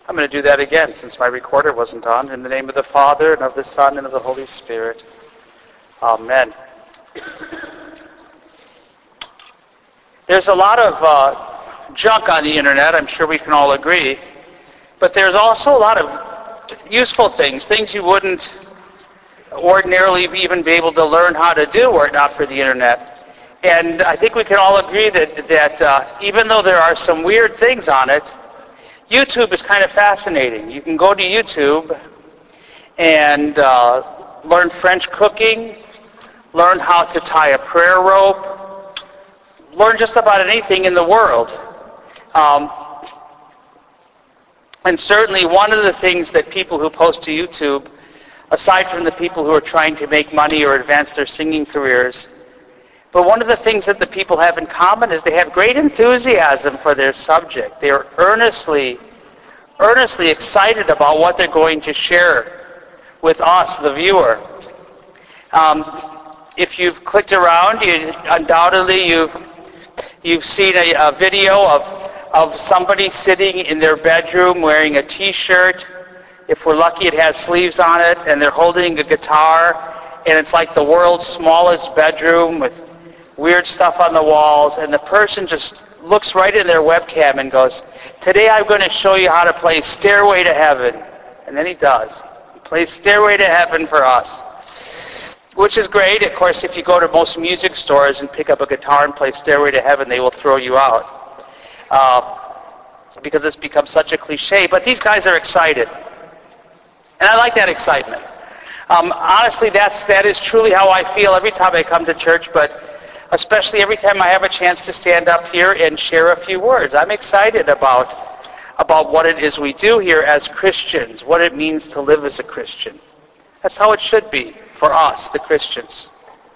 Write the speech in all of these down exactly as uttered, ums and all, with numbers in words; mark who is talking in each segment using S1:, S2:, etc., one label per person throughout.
S1: I'm going to do that again since my recorder wasn't on. In the name of the Father, and of the Son, and of the Holy Spirit. Amen. There's a lot of uh, junk on the internet, I'm sure we can all agree. But there's also a lot of useful things, things you wouldn't ordinarily even be able to learn how to do were it not for the internet. And I think we can all agree that, that uh, even though there are some weird things on it, YouTube is kind of fascinating. You can go to YouTube and uh, learn French cooking, learn how to tie a prayer rope, learn just about anything in the world. Um, and certainly one of the things that people who post to YouTube, aside from the people who are trying to make money or advance their singing careers, but one of the things that the people have in common is they have great enthusiasm for their subject. They are earnestly, earnestly excited about what they're going to share with us, the viewer. Um, if you've clicked around, you, undoubtedly you've you've seen a, a video of of somebody sitting in their bedroom wearing a T-shirt. If we're lucky, it has sleeves on it, and they're holding a guitar, and it's like the world's smallest bedroom with weird stuff on the walls, and the person just looks right in their webcam and goes, "Today I'm going to show you how to play Stairway to Heaven." And then he does. He plays Stairway to Heaven for us, which is great. Of course, if you go to most music stores and pick up a guitar and play Stairway to Heaven, they will throw you out uh, because it's become such a cliche. But these guys are excited, and I like that excitement. Um, honestly, that's that is truly how I feel every time I come to church, but especially every time I have a chance to stand up here and share a few words. I'm excited about, about what it is we do here as Christians, what it means to live as a Christian. That's how it should be for us, the Christians.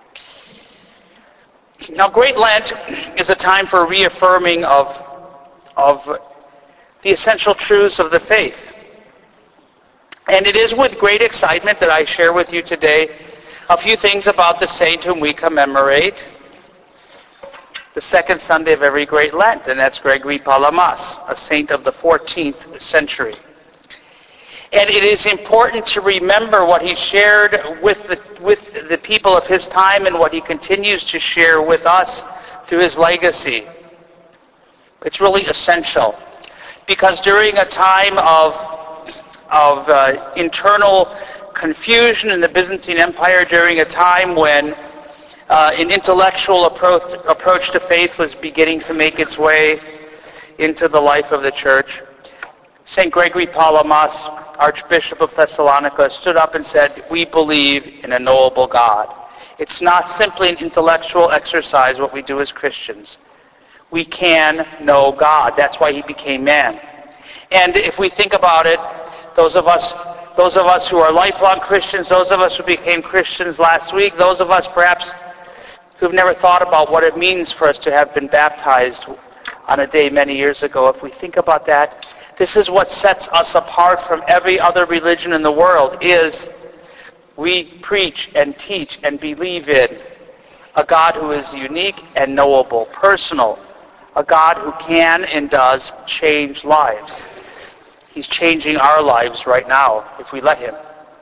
S1: Now, Great Lent is a time for reaffirming of, of the essential truths of the faith. And it is with great excitement that I share with you today a few things about the saint whom we commemorate the second Sunday of every Great Lent, and that's Gregory Palamas, a saint of the fourteenth century. And it is important to remember what he shared with the, with the people of his time and what he continues to share with us through his legacy. It's really essential, because during a time of, of uh, internal confusion in the Byzantine Empire, during a time when Uh, an intellectual approach, approach to faith was beginning to make its way into the life of the church, Saint Gregory Palamas, Archbishop of Thessalonica, stood up and said, "We believe in a knowable God." It's not simply an intellectual exercise what we do as Christians. We can know God. That's why he became man. And if we think about it, those of us those of us who are lifelong Christians, those of us who became Christians last week, those of us perhaps who've never thought about what it means for us to have been baptized on a day many years ago. If we think about that, this is what sets us apart from every other religion in the world, is we preach and teach and believe in a God who is unique and knowable, personal, a God who can and does change lives. He's changing our lives right now if we let him.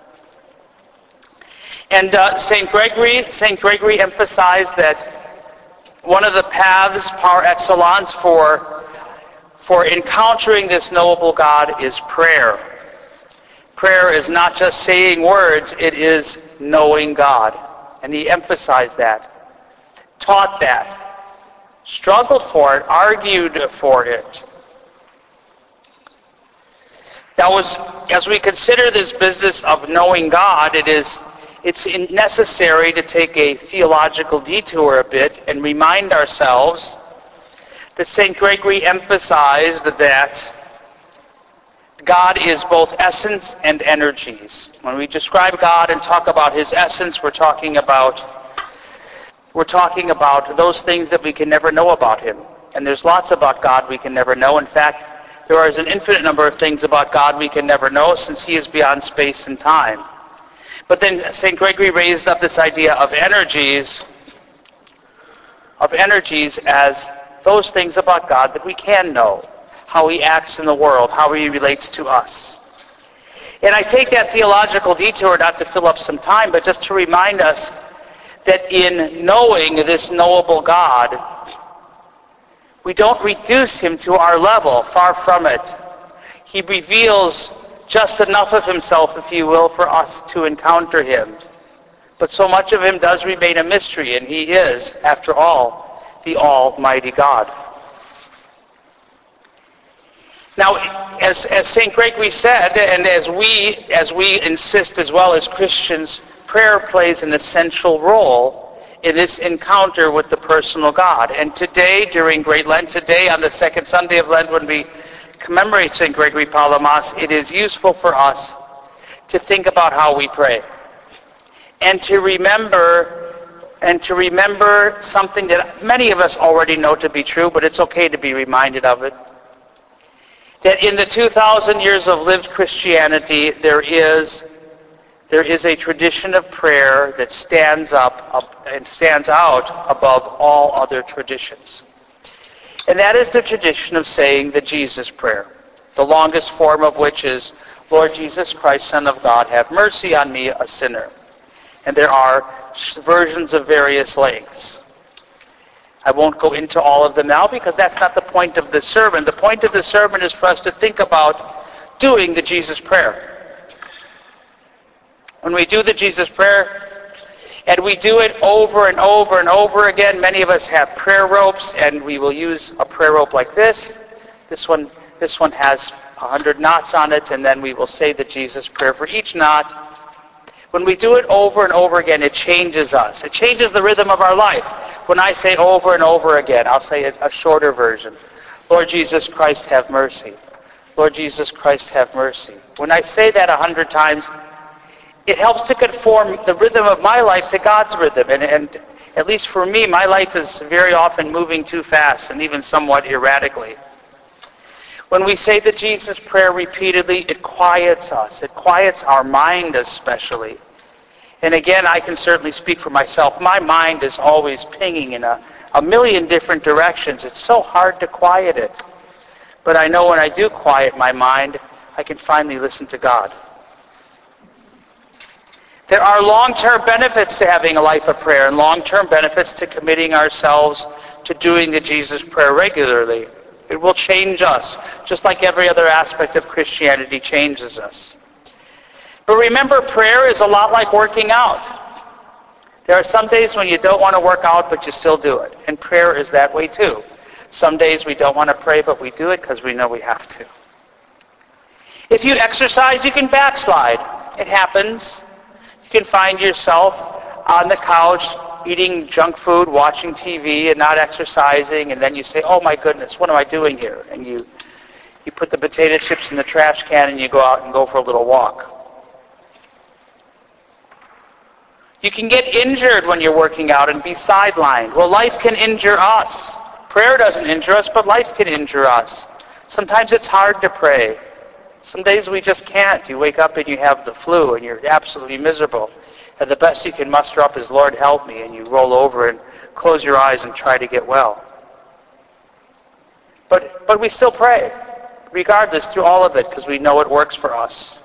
S1: And uh, Saint Gregory, Saint Gregory emphasized that one of the paths par excellence for, for encountering this knowable God is prayer. Prayer is not just saying words, it is knowing God. And he emphasized that, taught that, struggled for it, argued for it. That was, as we consider this business of knowing God, it is It's necessary to take a theological detour a bit and remind ourselves that Saint Gregory emphasized that God is both essence and energies. When we describe God and talk about his essence, we're talking about we're talking about those things that we can never know about him. And there's lots about God we can never know. In fact, there is an infinite number of things about God we can never know, since he is beyond space and time. But then Saint Gregory raised up this idea of energies, of energies as those things about God that we can know. how he acts in the world, how he relates to us. And I take that theological detour not to fill up some time, but just to remind us that in knowing this knowable God, we don't reduce him to our level, far from it. He reveals just enough of himself, if you will, for us to encounter him. But so much of him does remain a mystery, and he is, after all, the Almighty God. Now, as, as Saint Gregory said, and as we, as we insist as well as Christians, prayer plays an essential role in this encounter with the personal God. And today, during Great Lent, today on the second Sunday of Lent, when we commemorate Saint Gregory Palamas, it is useful for us to think about how we pray. And to remember, and to remember something that many of us already know to be true, but it's okay to be reminded of it. That in the two thousand years of lived Christianity, there is there is a tradition of prayer that stands up, up and stands out above all other traditions. And that is the tradition of saying the Jesus prayer, the longest form of which is, Lord Jesus Christ, Son of God, have mercy on me, a sinner. And there are versions of various lengths. I won't go into all of them now because that's not the point of the sermon. The point of the sermon is for us to think about doing the Jesus prayer. When we do the Jesus prayer, and we do it over and over and over again, many of us have prayer ropes, and we will use a prayer rope like this. This one, this one has one hundred knots on it, and then we will say the Jesus prayer for each knot. When we do it over and over again, it changes us. It changes the rhythm of our life. When I say over and over again, I'll say a, a shorter version. Lord Jesus Christ, have mercy. Lord Jesus Christ, have mercy. When I say that a hundred times, it helps to conform the rhythm of my life to God's rhythm. And, and at least for me, my life is very often moving too fast and even somewhat erratically. When we say the Jesus prayer repeatedly, it quiets us. It quiets our mind especially. And again, I can certainly speak for myself. My mind is always pinging in a, a million different directions. It's so hard to quiet it. But I know when I do quiet my mind, I can finally listen to God. There are long-term benefits to having a life of prayer and long-term benefits to committing ourselves to doing the Jesus prayer regularly. It will change us, just like every other aspect of Christianity changes us. But remember, prayer is a lot like working out. There are some days when you don't want to work out, but you still do it. And prayer is that way too. Some days we don't want to pray, but we do it because we know we have to. If you exercise, you can backslide. It happens. You can find yourself on the couch eating junk food, watching T V, and not exercising, and then you say, oh my goodness, what am I doing here? And you, you put the potato chips in the trash can and you go out and go for a little walk. You can get injured when you're working out and be sidelined. Well, life can injure us. Prayer doesn't injure us, but life can injure us. Sometimes it's hard to pray. Some days we just can't. You wake up and you have the flu and you're absolutely miserable. And the best you can muster up is, Lord, help me. And you roll over and close your eyes and try to get well. But, but we still pray, regardless, through all of it, because we know it works for us.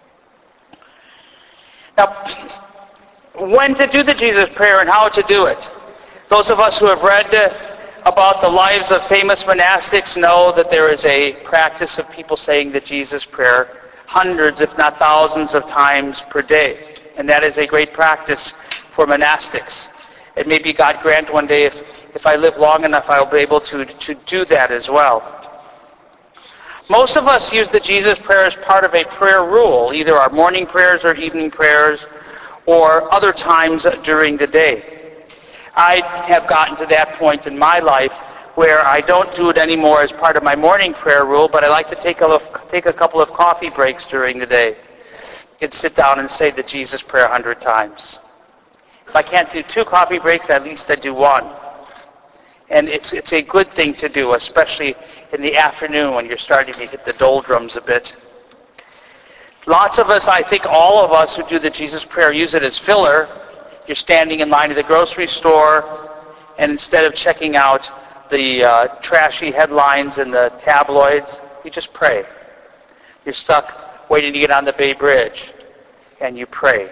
S1: Now, when to do the Jesus prayer and how to do it. Those of us who have read uh, about the lives of famous monastics know that there is a practice of people saying the Jesus prayer hundreds, if not thousands of times per day. And that is a great practice for monastics. And maybe God grant one day, if, if I live long enough, I'll be able to, to do that as well. Most of us use the Jesus prayer as part of a prayer rule, either our morning prayers or evening prayers, or other times during the day. I have gotten to that point in my life where I don't do it anymore as part of my morning prayer rule, but I like to take a, take a couple of coffee breaks during the day. Could sit down and say the Jesus prayer a hundred times. If I can't do two coffee breaks, at least I do one. And it's it's a good thing to do, especially in the afternoon when you're starting to hit the doldrums a bit. Lots of us, I think all of us who do the Jesus prayer use it as filler. You're standing in line at the grocery store, and instead of checking out the uh, trashy headlines in the tabloids. You just pray. You're stuck waiting to get on the Bay Bridge, and you pray.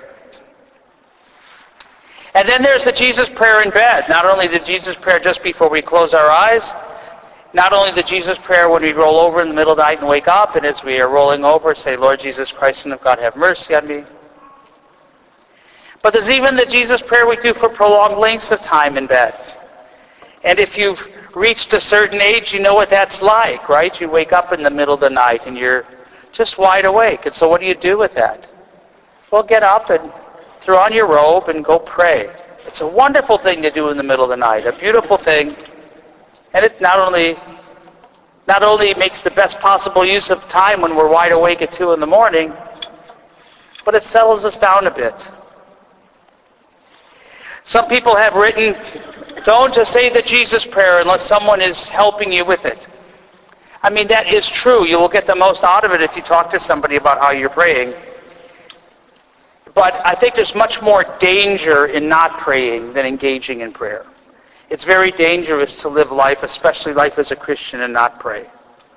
S1: And then there's the Jesus prayer in bed. Not only the Jesus prayer just before we close our eyes, not only the Jesus prayer when we roll over in the middle of the night and wake up, and as we are rolling over, say, Lord Jesus Christ, Son of God, have mercy on me. But there's even the Jesus prayer we do for prolonged lengths of time in bed. And if you've reached a certain age, you know what that's like, right? You wake up in the middle of the night and you're just wide awake. And so what do you do with that? Well, get up and throw on your robe and go pray. It's a wonderful thing to do in the middle of the night, a beautiful thing. And it not only not only makes the best possible use of time when we're wide awake at two in the morning, but it settles us down a bit. Some people have written, don't just say the Jesus prayer unless someone is helping you with it. I mean, that is true. You will get the most out of it if you talk to somebody about how you're praying. But I think there's much more danger in not praying than engaging in prayer. It's very dangerous to live life, especially life as a Christian, and not pray.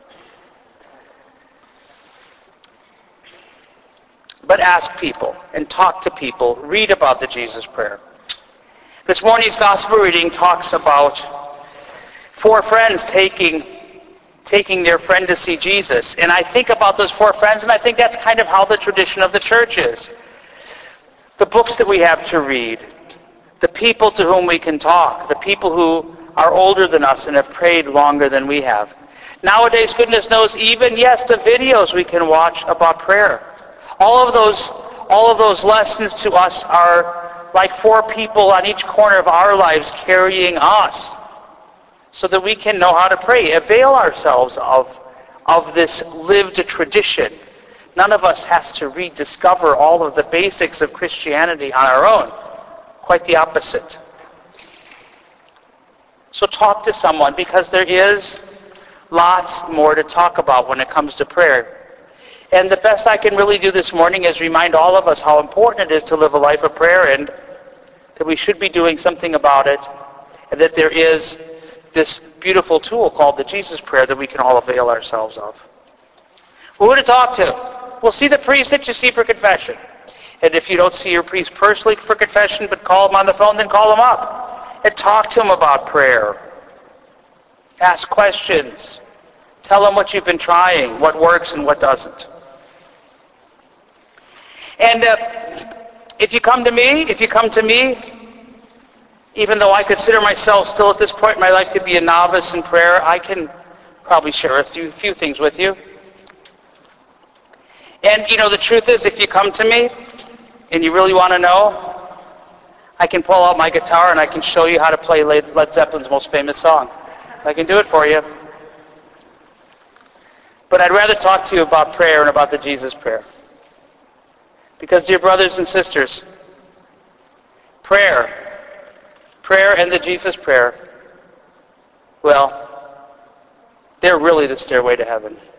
S1: But ask people and talk to people. Read about the Jesus prayer. This morning's gospel reading talks about four friends taking, taking their friend to see Jesus. And I think about those four friends, and I think that's kind of how the tradition of the church is. The books that we have to read, the people to whom we can talk, the people who are older than us and have prayed longer than we have. Nowadays, goodness knows, even, yes, the videos we can watch about prayer. All of those, all of those lessons to us are like four people on each corner of our lives carrying us so that we can know how to pray. Avail ourselves of, of this lived tradition. None of us has to rediscover all of the basics of Christianity on our own. Quite the opposite. So talk to someone, because there is lots more to talk about when it comes to prayer. And the best I can really do this morning is remind all of us how important it is to live a life of prayer, and that we should be doing something about it, and that there is this beautiful tool called the Jesus prayer that we can all avail ourselves of. Who to talk to? Well, see the priest that you see for confession. And if you don't see your priest personally for confession, but call him on the phone, then call him up. And talk to him about prayer. Ask questions. Tell him what you've been trying, what works and what doesn't. And uh, if you come to me, if you come to me, even though I consider myself still at this point in my life to be a novice in prayer, I can probably share a few, few things with you. And, you know, the truth is, if you come to me, and you really want to know, I can pull out my guitar and I can show you how to play Led Zeppelin's most famous song. I can do it for you. But I'd rather talk to you about prayer and about the Jesus prayer. Because, dear brothers and sisters, prayer, prayer and the Jesus prayer, well, they're really the stairway to heaven.